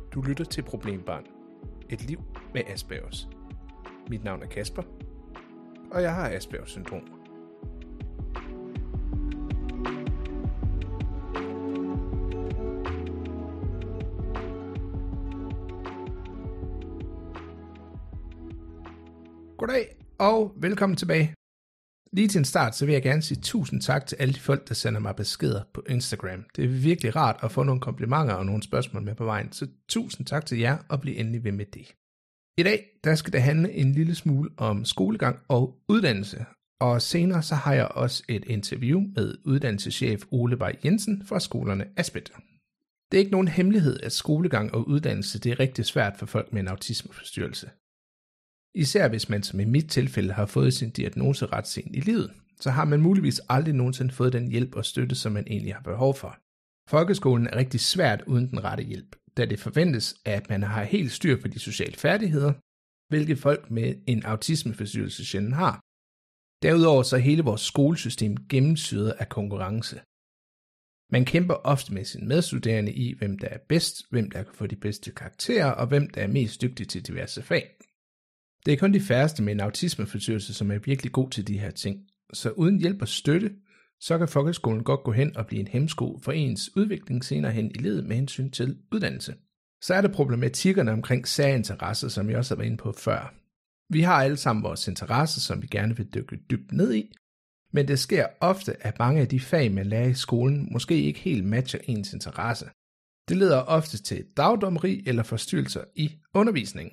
Du lytter til Problembarn. Et liv med Aspergers. Mit navn er Kasper, og jeg har Aspergers syndrom. Goddag og velkommen tilbage. Lige til en start, så vil jeg gerne sige tusind tak til alle de folk, der sender mig beskeder på Instagram. Det er virkelig rart at få nogle komplimenter og nogle spørgsmål med på vejen, så tusind tak til jer, og bliv endelig ved med det. I dag, der skal det handle en lille smule om skolegang og uddannelse, og senere så har jeg også et interview med uddannelseschef Ole Bay Jensen fra skolerne Asbit. Det er ikke nogen hemmelighed, at skolegang og uddannelse det er rigtig svært for folk med en autismeforstyrrelse. Især hvis man som i mit tilfælde har fået sin diagnose ret sent i livet, så har man muligvis aldrig nogensinde fået den hjælp og støtte, som man egentlig har behov for. Folkeskolen er rigtig svært uden den rette hjælp, da det forventes, at man har helt styr på de sociale færdigheder, hvilket folk med en autismeforstyrrelse sjældent har. Derudover så er hele vores skolesystem gennemsyret af konkurrence. Man kæmper ofte med sine medstuderende i, hvem der er bedst, hvem der kan få de bedste karakterer, og hvem der er mest dygtig til diverse fag. Det er kun de færreste med en autismeforstyrrelse, som er virkelig god til de her ting. Så uden hjælp og støtte, så kan folkeskolen godt gå hen og blive en hæmsko for ens udvikling senere hen i livet med hensyn til uddannelse. Så er der problematikkerne omkring særinteresser, som jeg også har været inde på før. Vi har alle sammen vores interesser, som vi gerne vil dykke dybt ned i, men det sker ofte, at mange af de fag, man lærer i skolen, måske ikke helt matcher ens interesse. Det leder ofte til dagdommeri eller forstyrrelser i undervisningen.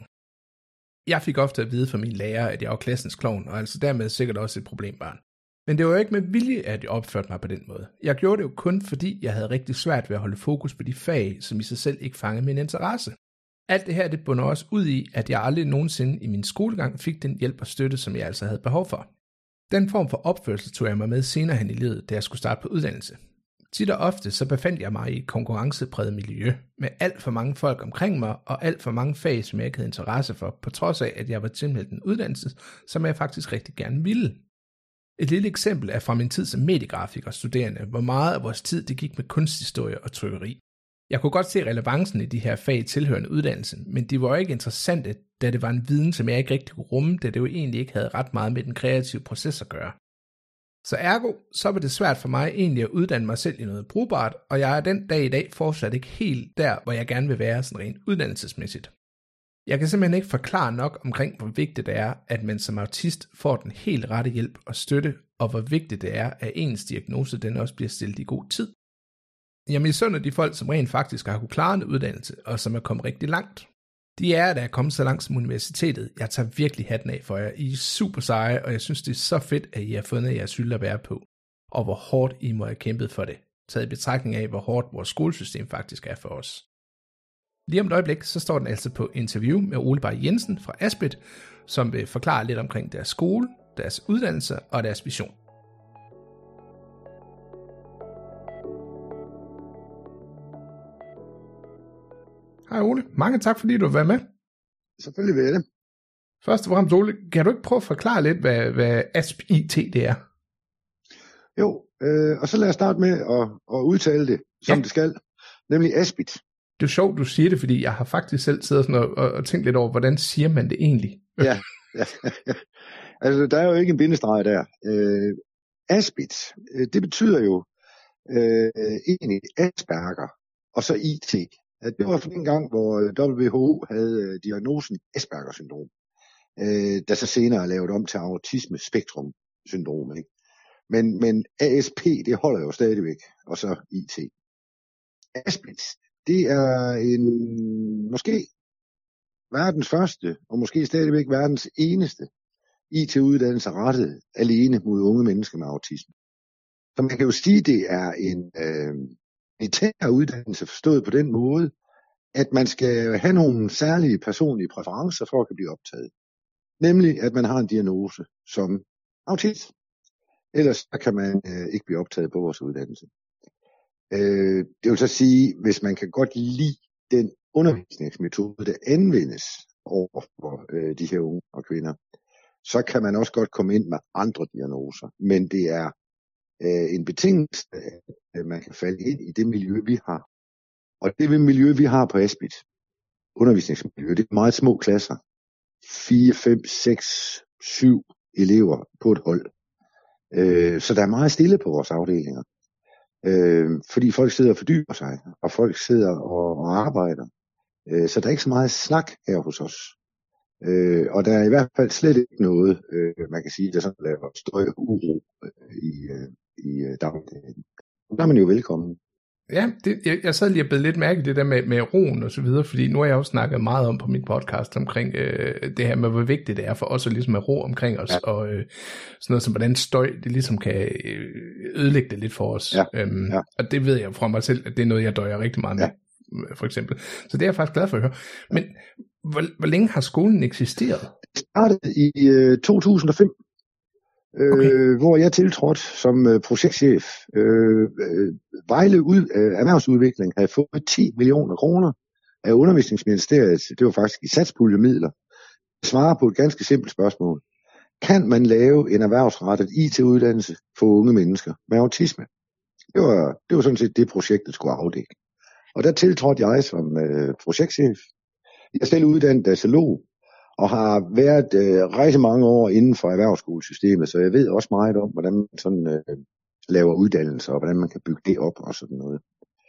Jeg fik ofte at vide fra mine lærere, at jeg var klassens klovn, og altså dermed sikkert også et problembarn. Men det var jo ikke med vilje, at jeg opførte mig på den måde. Jeg gjorde det jo kun fordi, jeg havde rigtig svært ved at holde fokus på de fag, som i sig selv ikke fangede min interesse. Alt det her, det bunder også ud i, at jeg aldrig nogensinde i min skolegang fik den hjælp og støtte, som jeg altså havde behov for. Den form for opførsel tog jeg mig med senere hen i livet, da jeg skulle starte på uddannelse. Tit og ofte så befandt jeg mig i et konkurrencepræget miljø, med alt for mange folk omkring mig, og alt for mange fag, som jeg ikke havde interesse for, på trods af, at jeg var tilmeldt en uddannelse, som jeg faktisk rigtig gerne ville. Et lille eksempel er fra min tid som mediegrafiker studerende, hvor meget af vores tid det gik med kunsthistorie og trykkeri. Jeg kunne godt se relevancen i de her fag tilhørende uddannelse, men de var ikke interessante, da det var en viden, som jeg ikke rigtig kunne rumme, da det jo egentlig ikke havde ret meget med den kreative proces at gøre. Så ergo, så var det svært for mig egentlig at uddanne mig selv i noget brugbart, og jeg er den dag i dag fortsat ikke helt der, hvor jeg gerne vil være sådan rent uddannelsesmæssigt. Jeg kan simpelthen ikke forklare nok omkring, hvor vigtigt det er, at man som autist får den helt rette hjælp og støtte, og hvor vigtigt det er, at ens diagnose den også bliver stillet i god tid. Jeg misunder de folk, som rent faktisk har kunnet klare en uddannelse, og som er kommet rigtig langt. De er, der er kommet så langt som universitetet. Jeg tager virkelig hatten af for jer. I er super seje, og jeg synes, det er så fedt, at I har fundet jeres hylde at være på. Og hvor hårdt I må have kæmpet for det. Taget i betragtning af, hvor hårdt vores skolesystem faktisk er for os. Lige om et øjeblik, så står den altså på interview med Ole Bay Jensen fra Asbit, som vil forklare lidt omkring deres skole, deres uddannelse og deres vision. Hej Ole, mange tak fordi du vil være med. Selvfølgelig vil jeg det. Først og fremmest Ole, kan du ikke prøve at forklare lidt, hvad ASP-IT det er? Jo, og så lad os starte med at udtale det, som det skal, nemlig Asbit. Det er sjovt, du siger det, fordi jeg har faktisk selv siddet sådan og tænkt lidt over, hvordan siger man det egentlig? Ja. Altså, der er jo ikke en bindestreg der. Asbit, det betyder jo egentlig Asperger, og så IT. Det var for den gang, hvor WHO havde diagnosen Asperger syndrom, der så senere er lavet om til autisme spektrum syndrom. Ikke? Men ASP, det holder jo stadigvæk, og så IT. Asbit, det er måske verdens første, og måske stadigvæk verdens eneste IT-uddannelse rettet alene mod unge mennesker med autisme. Så man kan jo sige, det er en militær uddannelse forstået på den måde, at man skal have nogle særlige personlige præferencer for at kunne blive optaget. Nemlig, at man har en diagnose som autist. Ellers kan man ikke blive optaget på vores uddannelse. Det vil så sige, hvis man kan godt lide den undervisningsmetode, der anvendes over for de her unge og kvinder, så kan man også godt komme ind med andre diagnoser. Men det er en betingelse, at man kan falde ind i det miljø, vi har. Og det miljø, vi har på Asbit, undervisningsmiljø. Det er meget små klasser. 4, 5, 6, 7 elever på et hold. Så der er meget stille på vores afdelinger. Fordi folk sidder og fordyber sig, og folk sidder og arbejder. Så der er ikke så meget snak her hos os. Og der er i hvert fald slet ikke noget, man kan sige, der sådan laver støj og uro i dagligdagen. Der er man jo velkommen. Ja, jeg sad lige og blev lidt mærke i det der med roen og så videre, fordi nu har jeg også snakket meget om på min podcast omkring det her med, hvor vigtigt det er for os at ligesom have ro omkring os, ja. Og sådan noget som, hvordan støj, det ligesom kan ødelægge det lidt for os. Ja. Ja. Og det ved jeg fra mig selv, at det er noget, jeg døjer rigtig meget med, for eksempel. Så det er jeg faktisk glad for at høre. Men hvor længe har skolen eksisteret? Det startede i 2005. Okay. Hvor jeg tiltrådte som projektchef. Vejle Erhvervsudvikling havde fået 10 millioner kroner af Undervisningsministeriet. Det var faktisk i satspuljemidler. Det svarer på et ganske simpelt spørgsmål. Kan man lave en erhvervsrettet IT-uddannelse for unge mennesker med autisme? Det var sådan set det, projektet skulle afdække. Og der tiltrådte jeg som projektchef. Jeg er selv uddannet datolog og har været rigtig mange år inden for erhvervsskolesystemet, så jeg ved også meget om, hvordan man sådan laver uddannelser, og hvordan man kan bygge det op og sådan noget.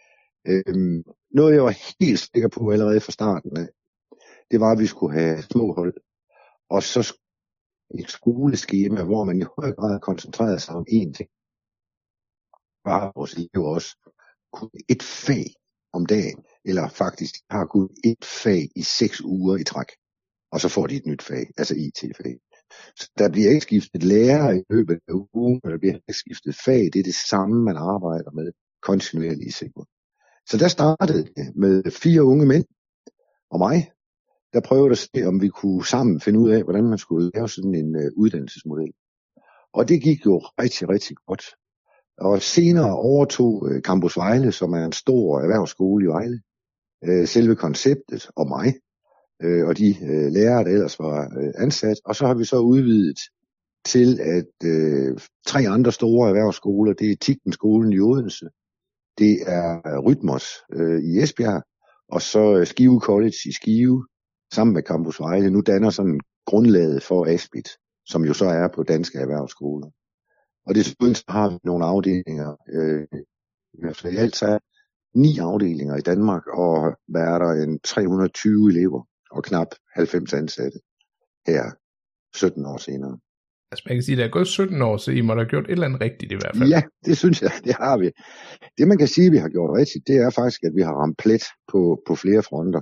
Noget jeg var helt sikker på allerede fra starten af, det var, at vi skulle have små hold, og så et skoleskema, hvor man i høj grad koncentrerede sig om én ting. Bare vores elever også kun et fag om dagen, eller faktisk har kun et fag i 6 uger i træk. Og så får de et nyt fag, altså IT-fag. Så der bliver ikke skiftet lærer i løbet af ugen, der bliver ikke skiftet fag. Det er det samme, man arbejder med kontinuerligt i Sigmund. Så der startede det med 4 unge mænd og mig, der prøvede at se, om vi kunne sammen finde ud af, hvordan man skulle lave sådan en uddannelsesmodel. Og det gik jo rigtig, rigtig godt. Og senere overtog Campus Vejle, som er en stor erhvervsskole i Vejle, selve konceptet og mig. Og de lærere, der ellers var ansat. Og så har vi så udvidet til, at 3 andre store erhvervsskoler, det er Tigtenskolen i Odense, det er Rytmos i Esbjerg, og så Skive College i Skive, sammen med Campus Vejle, nu danner sådan grundlaget for Aspit, som jo så er på danske erhvervsskoler. Og desuden så har vi nogle afdelinger, i alt så er 9 afdelinger i Danmark, og der er der en 320 elever og knap 90 ansatte her 17 år senere. Altså man kan sige, at der er gået 17 år, så I må have gjort et eller andet rigtigt i hvert fald. Ja, det synes jeg, det har vi. Det man kan sige, vi har gjort rigtigt, det er faktisk, at vi har ramt plet på flere fronter.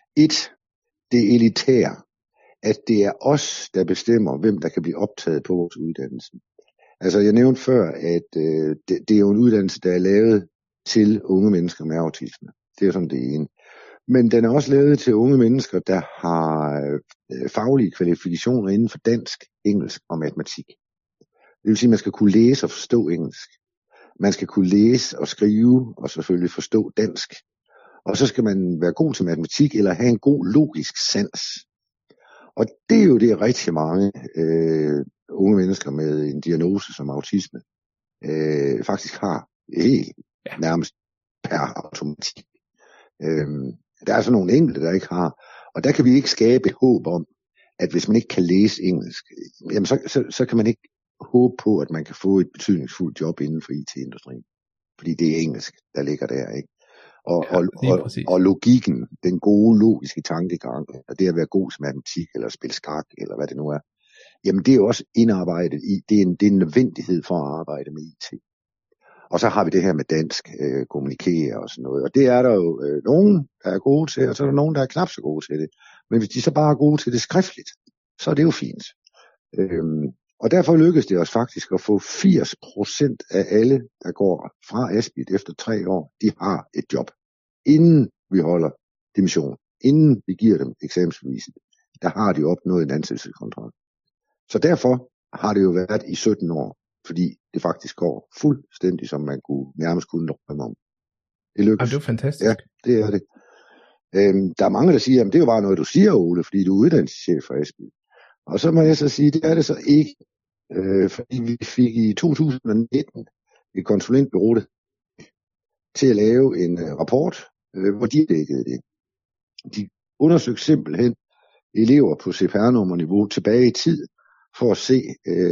Det elitære, at det er os, der bestemmer, hvem der kan blive optaget på vores uddannelse. Altså jeg nævnte før, at det er jo en uddannelse, der er lavet til unge mennesker med autisme. Det er sådan det ene. Men den er også lavet til unge mennesker, der har faglige kvalifikationer inden for dansk, engelsk og matematik. Det vil sige, at man skal kunne læse og forstå engelsk. Man skal kunne læse og skrive og selvfølgelig forstå dansk. Og så skal man være god til matematik eller have en god logisk sans. Og det er jo det, rigtig mange unge mennesker med en diagnose som autisme faktisk har helt nærmest per automatik. Der er så nogle enkelte, der ikke har. Og der kan vi ikke skabe et håb om, at hvis man ikke kan læse engelsk, jamen så kan man ikke håbe på, at man kan få et betydningsfuldt job inden for IT-industrien. Fordi det er engelsk, der ligger der, ikke? Og logikken, den gode logiske tankegang, og det at være god til matematik, eller spille skak, eller hvad det nu er, jamen det er jo også indarbejdet i, det er en nødvendighed for at arbejde med IT. Og så har vi det her med dansk, kommunikere og sådan noget. Og det er der jo nogen, der er gode til, og så er der nogen, der er knap så gode til det. Men hvis de så bare er gode til det skriftligt, så er det jo fint. Og derfor lykkedes det os faktisk at få 80% af alle, der går fra Aspit efter 3 år, de har et job. Inden vi holder dimission, inden vi giver dem eksamensbeviset, der har de opnået en ansættelseskontrakt. Så derfor har det jo været i 17 år, fordi det faktisk går fuldstændig, som man nærmest kunne drømme om. Det lykkedes. Det er jo fantastisk. Ja, det er det. Der er mange, der siger, at det er jo bare noget, du siger, Ole, fordi du er uddannelseschef for Aspit. Og så må jeg så sige, det er det så ikke. Fordi vi fik i 2019 et konsulentbureau til at lave en rapport, hvor de dækkede det. De undersøgt simpelthen elever på CPR-nummerniveau tilbage i tid, for at se,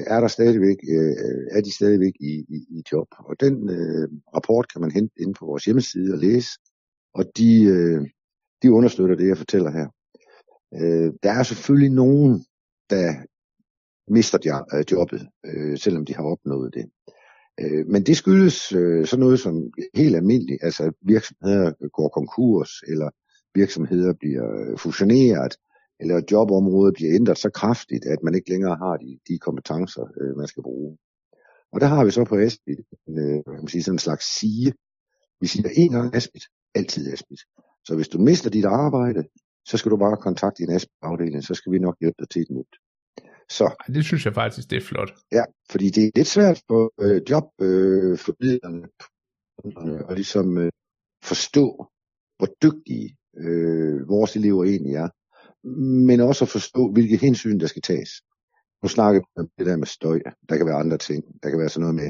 er de stadigvæk i job. Og den rapport kan man hente ind på vores hjemmeside og læse, og de understøtter det, jeg fortæller her. Der er selvfølgelig nogen, der mister jobbet, selvom de har opnået det. Men det skyldes sådan noget som helt almindeligt, altså virksomheder går konkurs, eller virksomheder bliver fusioneret, eller jobområdet bliver ændret så kraftigt, at man ikke længere har de kompetencer, man skal bruge. Og der har vi så på Aspit sådan en slags sige. Vi siger en gang Aspit, altid Aspit. Så hvis du mister dit arbejde, så skal du bare kontakte din Aspit-afdeling, så skal vi nok hjælpe dig til et nyt. Så, det synes jeg faktisk, det er flot. Ja, fordi det er lidt svært for jobformidlerne at ligesom forstå, hvor dygtige vores elever egentlig er, men også at forstå, hvilke hensyn der skal tages. Nu snakker vi om det der med støj. Der kan være andre ting. Der kan være sådan noget med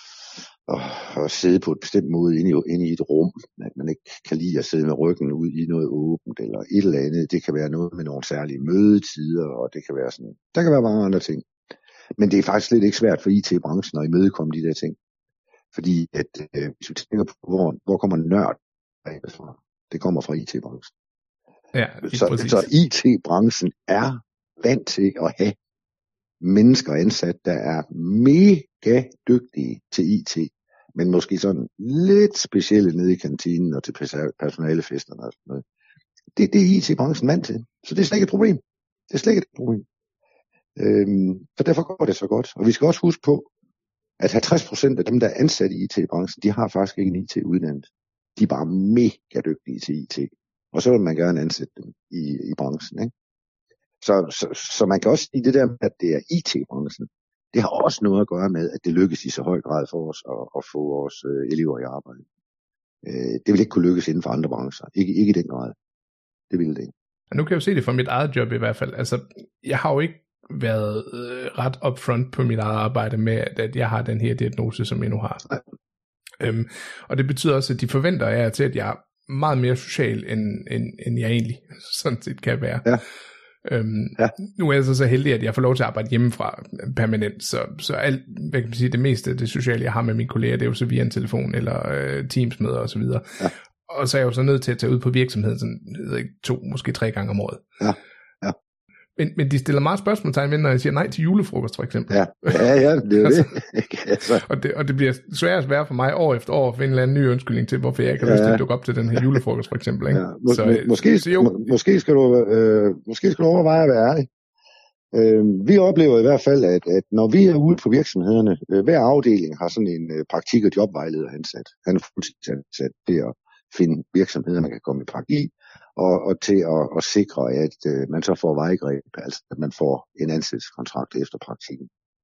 at sidde på et bestemt måde inde i et rum, at man ikke kan lide at sidde med ryggen ud i noget åbent, eller et eller andet. Det kan være noget med nogle særlige mødetider, og det kan være sådan. Der kan være mange andre ting. Men det er faktisk slet ikke svært for IT-branchen at imødekomme de der ting. Fordi at hvis vi tænker på, hvor kommer nørd fra? Det kommer fra IT-branchen. Ja, så IT-branchen er vant til at have mennesker ansat, der er mega dygtige til IT, men måske sådan lidt specielle nede i kantinen og til personalefesterne og sådan noget. Det er IT-branchen vant til, så det er slet ikke et problem. Det er slet ikke et problem. Så derfor går det så godt. Og vi skal også huske på, at 50% af dem, der er ansat i IT-branchen, de har faktisk ikke en IT-uddannelse. De er bare mega dygtige til IT. Og så vil man gerne ansætte dem i branchen, ikke? Så man kan også sige det der med, at det er IT-branchen. Det har også noget at gøre med, at det lykkes i så høj grad for os at få vores elever i arbejde. Det vil ikke kunne lykkes inden for andre brancher. Ikke i den grad. Det ville det ikke. Og nu kan jeg jo se det fra mit eget job i hvert fald. Altså, jeg har jo ikke været ret upfront på mit eget arbejde med, at jeg har den her diagnose, som jeg nu har. Og det betyder også, at de forventer af til, at jeg er meget mere social, end jeg egentlig sådan set kan være. Ja. Nu er jeg så heldig, at jeg får lov til at arbejde hjemmefra permanent, så alt, hvad kan man sige, det meste af det sociale, jeg har med mine kolleger, det er jo så via en telefon eller Teams-møder og så videre. Ja. Og så er jeg jo så nødt til at tage ud på virksomheden sådan 2, måske 3 gange om året. Ja. Men de stiller meget spørgsmålstegn ved, når jeg siger nej til julefrokost, for eksempel. Ja, det er jo det. Altså. Og det bliver sværere og sværere for mig år efter år at finde en eller anden ny undskyldning til, hvorfor jeg ikke har lyst til at dukke op til den her julefrokost, for eksempel. Ikke? Ja. Måske skal du overveje at være ærlig. Vi oplever i hvert fald, at når vi er ude på virksomhederne, hver afdeling har sådan en praktik- og jobvejleder ansat. Han er fuldtidsansat til at finde virksomheder, man kan komme i praktik, og til at sikre, at man så får vejgreb, altså at man får en ansættelseskontrakt efter praktikken.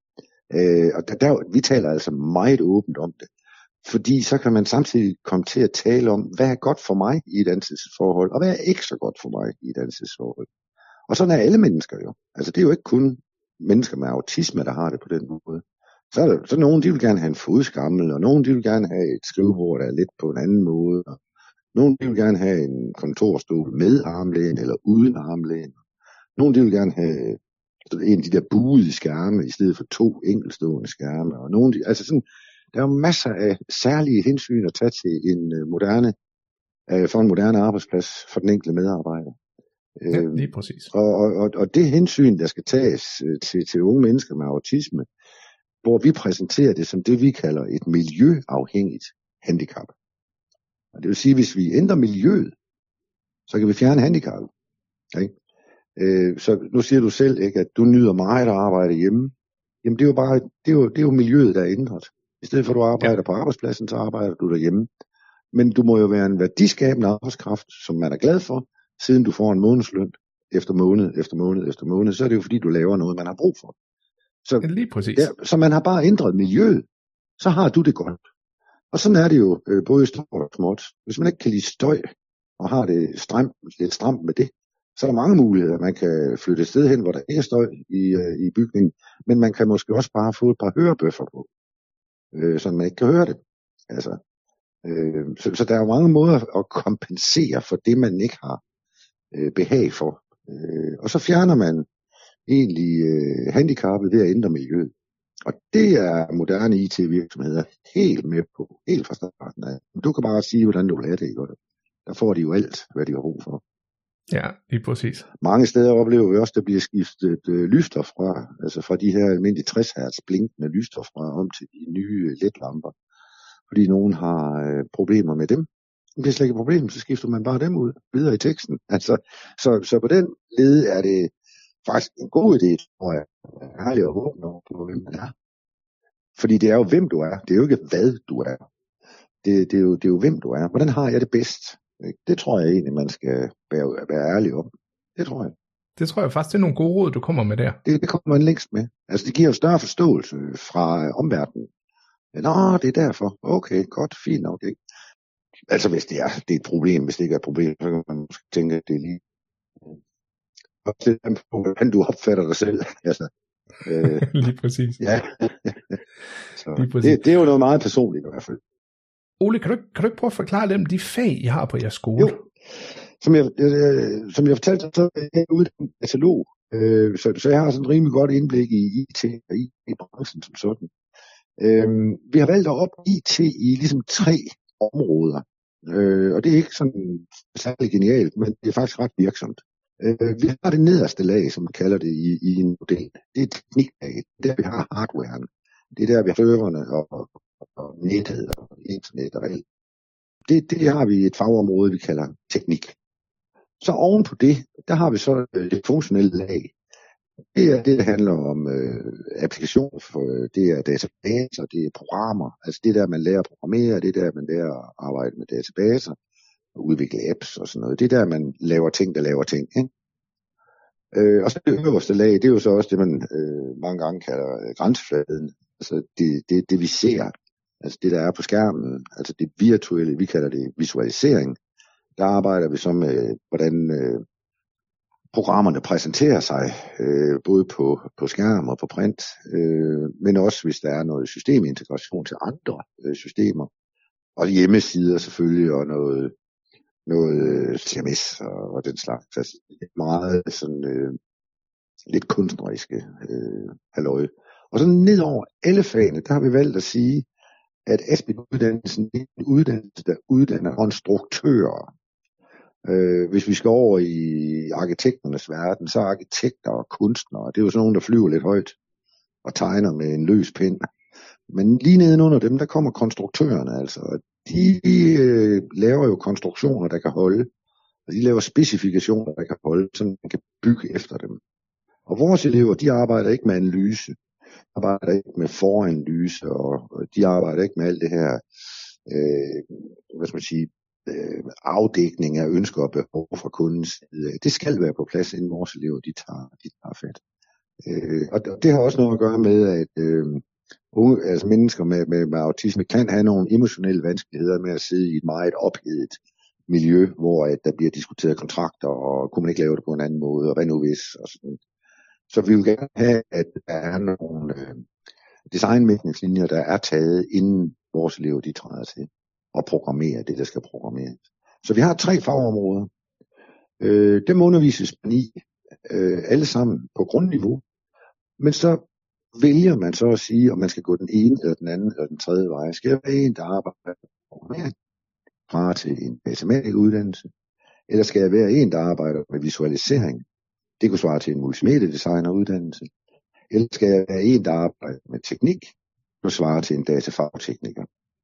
Og vi taler altså meget åbent om det, fordi så kan man samtidig komme til at tale om, hvad er godt for mig i et ansættelsesforhold, og hvad er ikke så godt for mig i et ansættelsesforhold. Og sådan er alle mennesker jo. Altså det er jo ikke kun mennesker med autisme, der har det på den måde. Så nogen, de vil gerne have en fodskammel, og nogen, de vil gerne have et skrivebord, der er lidt på en anden måde, og nogle de vil gerne have en kontorstol med armlæn eller uden armlæn. Nogle de vil gerne have en af de der buede skærme i stedet for 2 enkeltstående skærme. Og nogle altså sådan, der er jo masser af særlige hensyn at tage til for en moderne arbejdsplads for den enkelte medarbejder. Ja, lige præcis. Og det hensyn, der skal tages til unge mennesker med autisme, hvor vi præsenterer det som det, vi kalder et miljøafhængigt handicap. Og det vil sige, at hvis vi ændrer miljøet, så kan vi fjerne handicappet. Okay? Så nu siger du selv, ikke, at du nyder meget at arbejde hjemme. Jamen det er jo miljøet, der er ændret. I stedet for at du arbejder på arbejdspladsen, så arbejder du derhjemme. Men du må jo være en værdiskabende arbejdskraft, som man er glad for, siden du får en månedsløn efter måned, så er det jo fordi, du laver noget, man har brug for. Så, lige præcis. Ja, så man har bare ændret miljøet, så har du det godt. Og sådan er det jo både stort og småt. Hvis man ikke kan lide støj, og har det lidt stramt med det, så er der mange muligheder. Man kan flytte et sted hen, hvor der ikke er støj i bygningen, men man kan måske også bare få et par hørebøffer på, så man ikke kan høre det. Altså, så der er jo mange måder at kompensere for det, man ikke har. behag for. Og så fjerner man egentlig handicappet ved at ændre miljøet. Og det er moderne IT-virksomheder helt med på, helt fra starten af. Du kan bare sige, hvordan du vil have det, ikke? Der får de jo alt, hvad de har brug for. Ja, lige præcis. Mange steder oplever vi også, at der bliver skiftet lyster fra, altså fra de her almindelige 60 Hz blinkende lyster fra om til de nye LED-lamper. Fordi nogen har problemer med dem. Hvis det slet ikke er et problem, så skifter man bare dem ud videre i teksten. Altså, så på den led er det faktisk en god idé, tror jeg. Herlig at håbe på, hvem man er. Fordi det er jo, hvem du er. Det er jo ikke, hvad du er. Det er jo, hvem du er. Hvordan har jeg det bedst? Det tror jeg egentlig, man skal være ærlig om. Det tror jeg. Det tror jeg faktisk, det er nogle gode råd, du kommer med der. Det kommer man længst med. Altså, det giver jo større forståelse fra omverdenen. Nå, det er derfor. Okay, godt, fint, okay. Altså, hvis det er et problem, hvis det ikke er et problem, så kan man måske tænke, at det er lige... hvordan du opfatter dig selv. Altså, lige præcis. Ja. Så, lige præcis. Det er jo noget meget personligt i hvert fald. Ole, kan du ikke prøve at forklare dem de fag, I har på jeres skole? Jo. Som jeg fortalte, så er jeg uddannet katalog. Så jeg har sådan et rimelig godt indblik i IT og IT-branchen som sådan. Vi har valgt at op IT i ligesom 3 områder. Og det er ikke sådan særlig genialt, men det er faktisk ret virksomt. Vi har det nederste lag, som man kalder det i en model. Det er tekniklag. Det er der, vi har hardwaren. Det er der, vi har serverne og nettet og internet og alt. Det har vi et fagområde, vi kalder teknik. Så oven på det, der har vi så det funktionelle lag. Det er det, der handler om applikationer, det er databaser, det er programmer. Altså det der, man lærer at programmere, det er der, man lærer at arbejde med databaser, og udvikle apps og sådan noget. Det er der, man laver ting, der laver ting. Ikke? Og så det øverste lag, det er jo så også det, man mange gange kalder grænsefladen. Altså det vi ser, altså det, der er på skærmen, altså det virtuelle, vi kalder det visualisering. Der arbejder vi så med, hvordan programmerne præsenterer sig, både på skærm og på print, men også hvis der er noget systemintegration til andre systemer, og hjemmesider selvfølgelig, og noget CMS og den slags. Altså, det er meget sådan lidt kunstneriske halløj. Og så ned over alle fagene, der har vi valgt at sige, at Aspit-uddannelsen er en uddannelse, der uddanner konstruktører. Hvis vi skal over i arkitekternes verden, så er arkitekter og kunstnere, det er jo sådan nogen, der flyver lidt højt og tegner med en løs pind. Men lige nedenunder dem, der kommer konstruktørerne altså. De laver jo konstruktioner, der kan holde, og de laver specifikationer, der kan holde, så man kan bygge efter dem. Og vores elever, de arbejder ikke med analyse, arbejder ikke med foranalyse, og de arbejder ikke med alt det her, hvad skal man sige, afdækning af ønsker og behov fra kundens side. Det skal være på plads, inden vores elever de tager fat. Og det har også noget at gøre med, at unge, altså mennesker med autisme kan have nogle emotionelle vanskeligheder med at sidde i et meget ophedet miljø, hvor at der bliver diskuteret kontrakter, og kunne man ikke lave det på en anden måde, og hvad nu hvis, og sådan. Så vi vil gerne have, at der er nogle designmætningslinjer, der er taget, inden vores elever de træder til og programmere det, der skal programmeres. Så vi har 3 fagområder. Dem undervises man i, alle sammen på grundniveau, men så vælger man så at sige, om man skal gå den ene, eller den anden, eller den tredje vej. Skal jeg være en, der arbejder med programmering, fra til en matematikuddannelse, eller skal jeg være en, der arbejder med visualisering? Det kunne svare til en multimediedesigneruddannelse. Eller skal jeg være en, der arbejder med teknik? Det kunne svare til en datafagtekniker.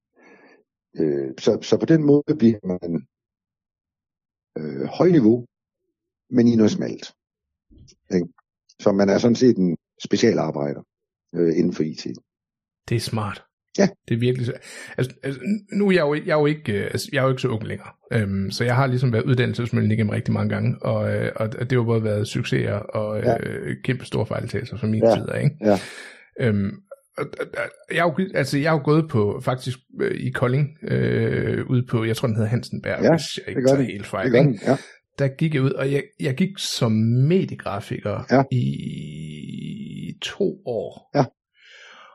Så på den måde bliver man højniveau, men i noget smalt. Ikke? Så man er sådan set en specialarbejder inden for IT. Det er smart. Ja. Det er virkelig så. Altså, nu er jeg er jo ikke så ung længere. Så jeg har ligesom været uddannelsesmøllen igennem rigtig mange gange, og det har jo både været succeser og kæmpe store fejltagelser fra min side, ikke? Ja. Jeg har jo gået på faktisk i Kolding ude på, jeg tror den hedder Hansenberg, hvis jeg ikke tager helt fejl. Ja. Der gik jeg ud, og jeg gik som mediegrafiker i 2 år. Ja.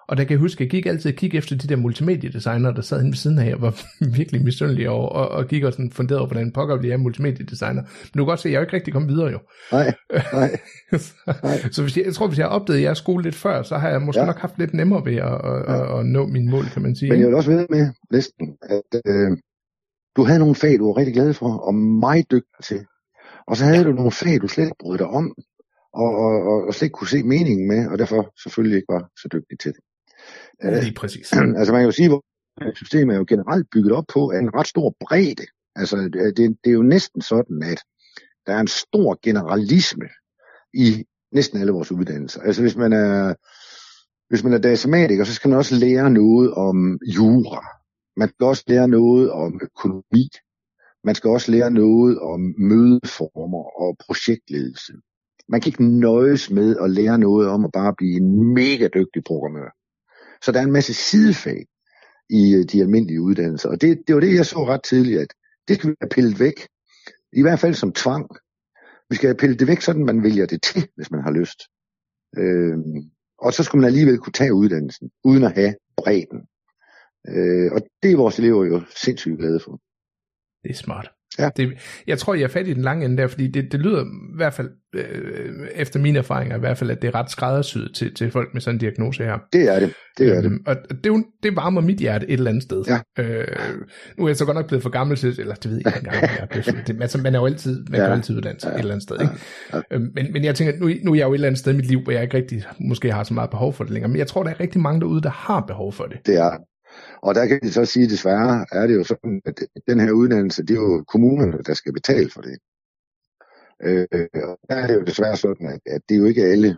Og der kan jeg huske, at jeg gik altid og kigge efter de der multimediedesignere, der sad henne ved siden af, og var virkelig misundelig over, og gik og sådan funderede over, hvordan pokker bliver jeg multimediedesigner. Men du kan godt se, at jeg er jo ikke rigtig kommet videre jo. Nej. Så hvis jeg tror, hvis jeg opdagede jeres skole lidt før, så har jeg måske nok haft lidt nemmere ved at nå mine mål, kan man sige. Men jeg vil også ved med næsten, at du havde nogle fag, du var rigtig glad for, og meget dygtig til. Og så havde du nogle fag, du slet ikke brød dig om, og slet ikke kunne se meningen med, og derfor selvfølgelig ikke var så dygtig til det. Lige præcis. Altså man kan jo sige, at systemet er jo generelt bygget op på en ret stor bredde. Altså det er jo næsten sådan, at der er en stor generalisme i næsten alle vores uddannelser. Altså hvis man er datamatiker, så skal man også lære noget om jura. Man skal også lære noget om økonomi. Man skal også lære noget om mødeformer og projektledelse. Man kan ikke nøjes med at lære noget om at bare blive en mega dygtig programmør. Så der er en masse sidefag i de almindelige uddannelser. Og det var det, jeg så ret tidligt, at det skal vi have pillet væk. I hvert fald som tvang. Vi skal have pillet det væk, sådan man vælger det til, hvis man har lyst. Og så skal man alligevel kunne tage uddannelsen, uden at have bredden. Og det er vores elever jo sindssygt glade for. Det er smart. Ja. Jeg tror, jeg er fat i den lange ende der, fordi det lyder i hvert fald, efter mine erfaringer i hvert fald, at det er ret skræddersyet til folk med sådan en diagnose her. Det er det. Og det varmer mit hjerte et eller andet sted. Ja. Nu er jeg så godt nok blevet for gammel til, eller det ved jeg ikke engang, altså man er jo altid, kan altid uddanne sig et eller andet sted. Ikke? Men jeg tænker, nu er jeg jo et eller andet sted i mit liv, hvor jeg ikke rigtig måske har så meget behov for det længere, men jeg tror, der er rigtig mange derude, der har behov for det. Det er. Og der kan jeg så sige, desværre er det jo sådan, at den her uddannelse, det er jo kommunerne, der skal betale for det. Og der er det jo desværre sådan, at det er jo ikke alle,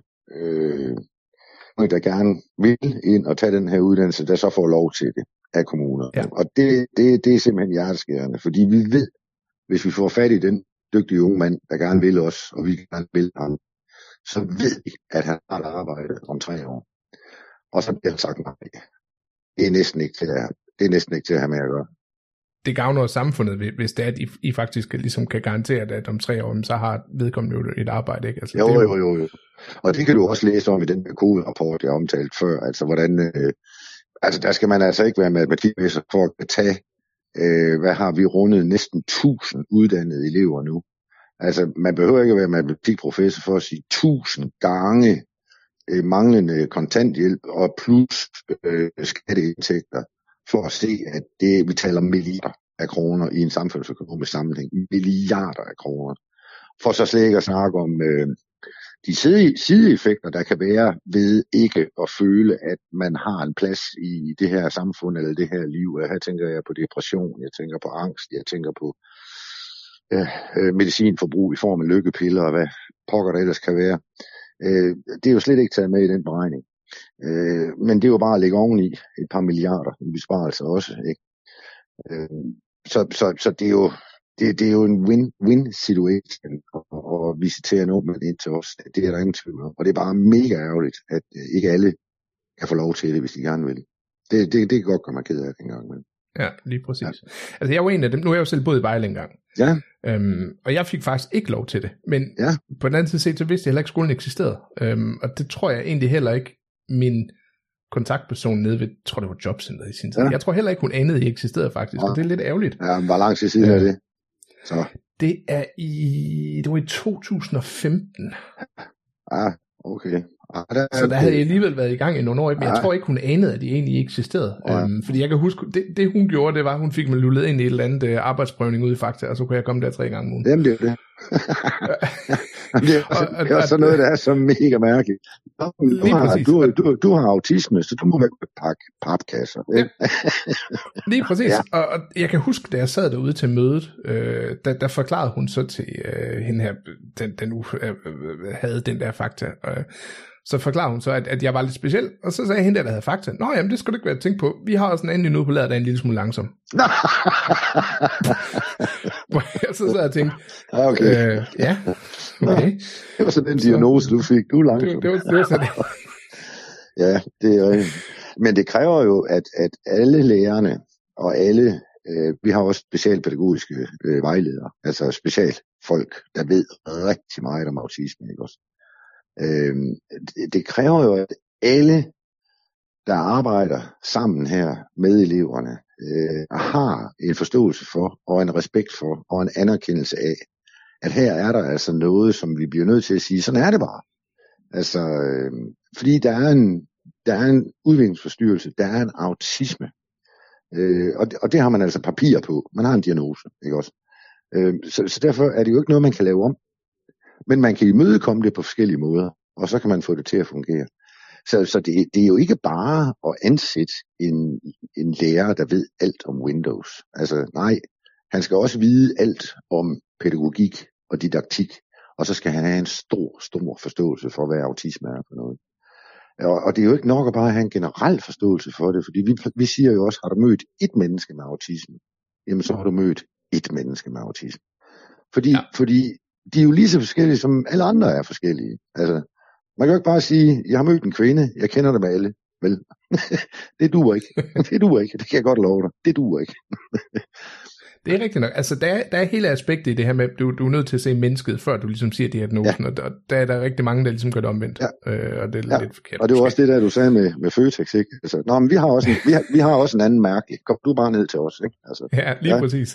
der gerne vil ind og tage den her uddannelse, der så får lov til det af kommunerne. Ja. Og det er simpelthen hjerteskærende, fordi vi ved, hvis vi får fat i den dygtige unge mand, der gerne vil os, og vi gerne vil ham, så ved vi, at han har et arbejde om 3 år. Og så bliver han sagt nej. Det er næsten ikke til at have med at gøre. Det gavner samfundet, hvis det er, at I faktisk ligesom kan garantere det, at om 3 år, så har vedkommende jo et arbejde, ikke? Altså, Jo. Og det kan du også læse om i den COVID-rapport, jeg omtalte før. Altså, hvordan, altså der skal man altså ikke være matematikmester for at tage, hvad har vi rundet, næsten 1000 uddannede elever nu. Altså, man behøver ikke at være matematikprofessor for at sige 1000 gange manglende kontanthjælp og plus skatteindtægter for at se, at vi taler milliarder af kroner i en samfundsøkonomisk sammenhæng. Milliarder af kroner. For så slet ikke at snakke om de sideeffekter, der kan være ved ikke at føle, at man har en plads i det her samfund eller det her liv. Her tænker jeg på depression, jeg tænker på angst, jeg tænker på medicinforbrug i form af lykkepiller og hvad pokker der ellers kan være. Det er jo slet ikke taget med i den beregning. Men det er jo bare at lægge oveni et par milliarder i besparelser også, ikke? Så det er jo en win-win situation at visitere en ung mand ind til os. Det er der ingen tvivl om. Og det er bare mega ærgerligt, at ikke alle kan få lov til det, hvis de gerne vil. Det kan godt gøre mig ked af det en gang. Men. Ja, lige præcis. Ja. Altså jeg var en af dem, nu er jeg jo selv boet i Vejle engang. Ja. Og jeg fik faktisk ikke lov til det. Men ja. På den anden side set, så vidste jeg heller ikke, at skolen eksisterede. Og det tror jeg egentlig heller ikke, min kontaktperson nede ved, tror det var jobcenteret i sin tid. Ja. Jeg tror heller ikke, hun anede, at I eksisterede faktisk. Og det er lidt ærgerligt. Ja, hvor lang tid siden er det? Så. Det var i 2015. Ah, okay. Så der havde jeg alligevel været i gang i nogle år, men jeg tror ikke, hun anede, at de egentlig eksisterede. Fordi jeg kan huske, det hun gjorde, det var, at hun fik mig lullet ind i et eller andet arbejdsprøvning ude i Fakta, og så kunne jeg komme der 3 gange om ugen. Jamen det er det. Det er også sådan noget, der er så mega mærkeligt. Du har autisme, så du må vel pakke papkasser. Ja. Lige præcis. Ja. Og jeg kan huske, da jeg sad derude til mødet, der forklarede hun så til hende her, den nu havde den der Fakta, så forklarede hun så, at jeg var lidt speciel, og så sagde hende der havde Fakta, nå jamen, det skal du ikke være at tænke på, vi har også en anden ude på ladet, der er en lille smule langsom. Så jeg tænkte, okay. Ja, okay. Det var så den diagnose, du fik, du er langsom. Det var sådan det. Ja, det er men det kræver jo, at alle lærerne og alle, vi har også specialpædagogiske vejledere, altså specialfolk, der ved rigtig meget om autisme, ikke også? Det kræver jo, at alle, der arbejder sammen her med eleverne, har en forståelse for, og en respekt for, og en anerkendelse af, at her er der altså noget, som vi bliver nødt til at sige, sådan er det bare. Altså, fordi der er en udviklingsforstyrrelse, der er en autisme, og det har man altså papir på. Man har en diagnose, ikke også? Så derfor er det jo ikke noget, man kan lave om. Men man kan imødekomme det på forskellige måder, og så kan man få det til at fungere. Så det er jo ikke bare at ansætte en lærer, der ved alt om Windows. Altså nej, han skal også vide alt om pædagogik og didaktik, og så skal han have en stor forståelse for, hvad autisme er for noget. Og det er jo ikke nok at bare have en generel forståelse for det, fordi vi siger jo også, har du mødt et menneske med autisme, jamen så har du mødt et menneske med autisme. Fordi de er jo lige så forskellige, som alle andre er forskellige. Altså, man kan jo ikke bare sige, jeg har mødt en kvinde, jeg kender dem alle. Vel, det duer ikke. Det kan jeg godt love dig. Det duer ikke. Det er rigtigt nok. Altså, der er hele aspektet i det her med, du er nødt til at se mennesket, før du ligesom siger diagnosen, og der er der rigtig mange, der ligesom gør det omvendt, og det er lidt forkert. Og det var også det der, du sagde med Føtex, ikke? Altså, nå, men vi har også en anden mærke. Kom du bare ned til os, ikke? Altså, ja, lige præcis.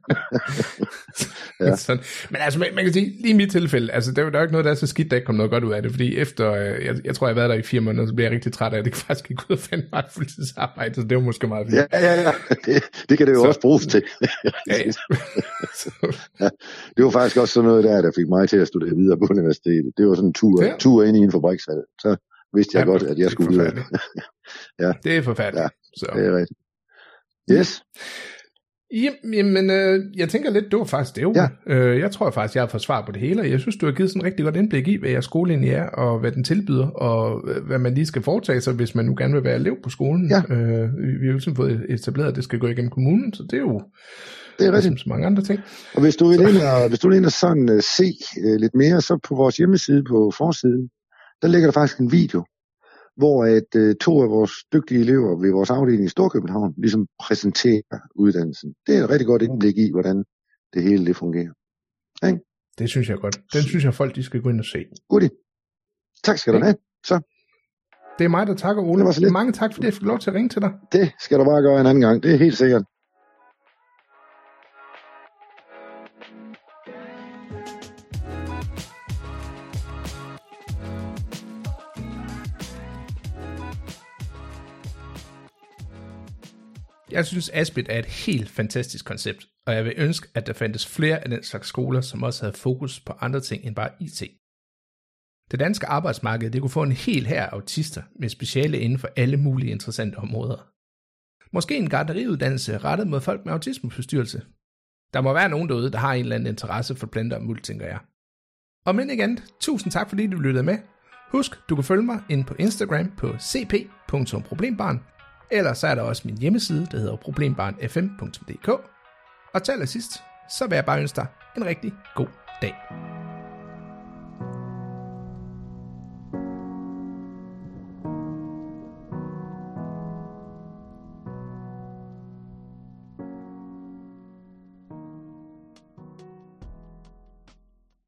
Sådan. Men altså, man kan sige, lige i mit tilfælde, altså, der er jo ikke noget, der er så skidt, der ikke kom noget godt ud af det, fordi efter, jeg tror, jeg har været der i 4 måneder, så bliver jeg rigtig træt af, at det kan faktisk ikke ud og finde mig et fuldtidsarbejde, så det var måske meget fint. Ja. Det kan det jo også bruges til. Ja. Det var faktisk også sådan noget der fik mig til at studere videre på universitetet. Det var sådan en tur ind i en fabrikshal. Så vidste jeg godt, at jeg skulle ud. Ja. Det er forfærdeligt. Ja, så. Det er rigtigt. Yes. Jamen, jeg tænker lidt, det var faktisk det jo. Ja. Jeg tror faktisk, jeg har fået svar på det hele, og jeg synes, du har givet sådan en rigtig godt indblik i, hvad jeres skole egentlig er, og hvad den tilbyder, og hvad man lige skal foretage sig, hvis man nu gerne vil være elev på skolen. Ja. Vi har jo sådan fået etableret, at det skal gå igennem kommunen, så det er jo ligesom så mange andre ting. Og hvis du vil ind og sådan se lidt mere, så på vores hjemmeside på forsiden, der ligger der faktisk en video, hvor 2 af vores dygtige elever ved vores afdeling i Storkøbenhavn ligesom præsenterer uddannelsen. Det er et rigtig godt indblik i, hvordan det hele det fungerer. Okay? Det synes jeg godt. Den synes jeg, folk de skal gå ind og se. Goodie. Tak skal du have. Så. Det er mig, der takker, Ole. Mange tak, fordi jeg fik lov til at ringe til dig. Det skal du bare gøre en anden gang. Det er helt sikkert. Jeg synes, Aspit er et helt fantastisk koncept, og jeg vil ønske, at der fandtes flere af den slags skoler, som også havde fokus på andre ting end bare IT. Det danske arbejdsmarked det kunne få en hel hær af autister med speciale inden for alle mulige interessante områder. Måske en gartneriuddannelse rettet mod folk med autismeforstyrrelse. Der må være nogen derude, der har en eller anden interesse for planter og muld, tænker jeg. Og men igen, tusind tak fordi du lyttede med. Husk, du kan følge mig inde på Instagram på cp.problembarn, eller så er der også min hjemmeside, der hedder problembarnfm.dk. Og til allersidst, så vil jeg bare ønske dig en rigtig god dag.